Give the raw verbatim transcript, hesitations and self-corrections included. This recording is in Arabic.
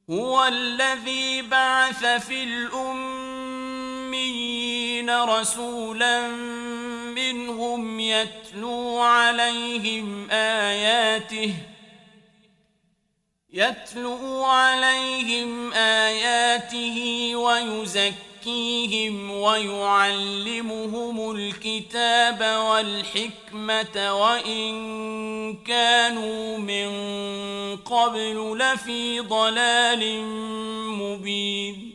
هو الذي بعث في الأميين رسولا منهم يتلو عليهم آياته يتلو عليهم آياته ويزكيهم ويعلمهم الكتاب والحكمة وإن كانوا من قبل لفي ضلال مبين